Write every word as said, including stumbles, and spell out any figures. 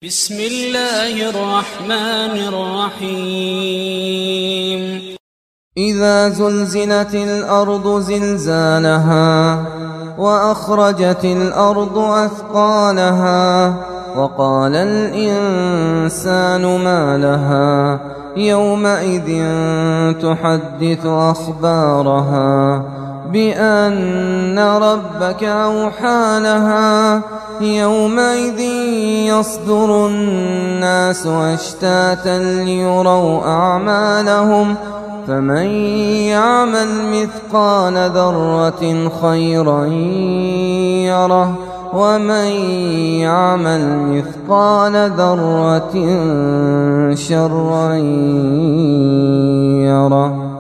بسم الله الرحمن الرحيم إذا زلزلت الأرض زلزالها وأخرجت الأرض أثقالها وقال الإنسان ما لها يومئذ تحدث أخبارها بأن ربك أوحى لها يومئذ يصدر الناس أشتاتا ليروا أعمالهم فمن يعمل مثقال ذرة خيرا يره ومن يعمل مثقال ذرة شرا يره.